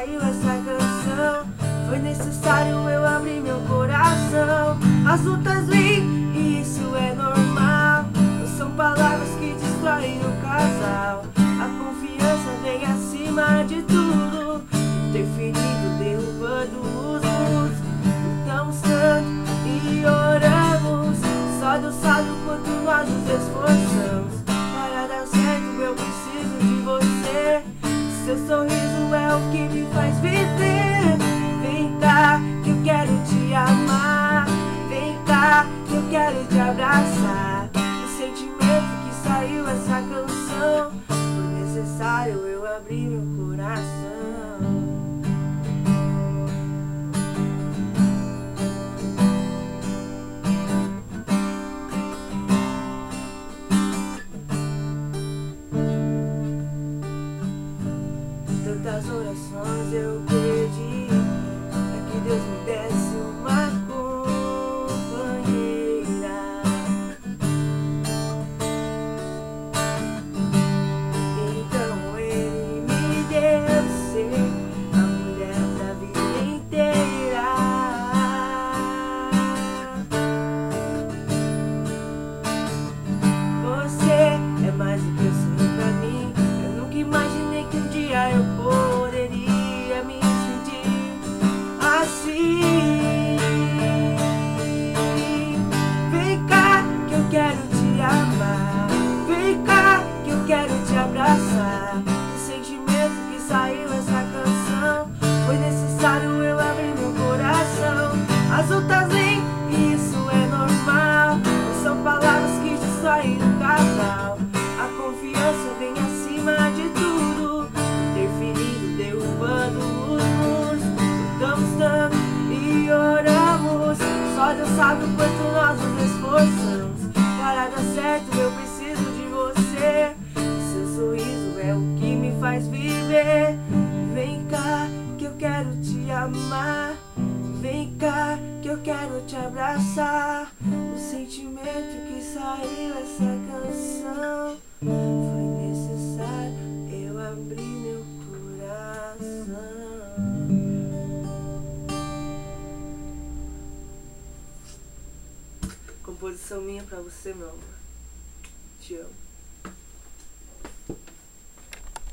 saiu essa canção. Foi necessário eu abrir meu coração. As lutas vêm e isso é normal. Não são palavras que destroem o casal. A confiança vem acima de tudo. Definido, derrubando os muros. Lutamos tanto e oramos. Só Deus sabe o quanto nós nos esforçamos. Para dar certo eu preciso de você. Seu sorriso é o que me faz viver. Vem cá que eu quero te amar. Vem cá que eu quero te abraçar. O sentimento que saiu essa canção. Foi necessário eu abrir meu coração. Tantas orações eu pedi pra que Deus me desse uma companheira. Então Ele me deu ser a mulher da vida inteira. Você é mais do que eu sonhei pra mim. Eu nunca imaginei que um dia eu poderia me sentir assim. Vem cá que eu quero te amar. Vem cá que eu quero te abraçar. O sentimento que saiu essa canção. Foi necessário eu abrir meu coração. As lutas vêm e isso é normal. Não são palavras que destroem o casal. A confiança vem acima de tudo. Definido, derrubando os muros. Lutamos tanto e oramos. Só Deus sabe o quanto nós nos esforçamos. Para dar certo eu preciso de você. Seu sorriso é o que me faz viver. Vem cá que eu quero te amar. Vem cá que eu quero te abraçar. O sentimento que saiu essa canção. Foi necessário eu abrir meu coração. Composição minha pra você, meu amor. Te amo.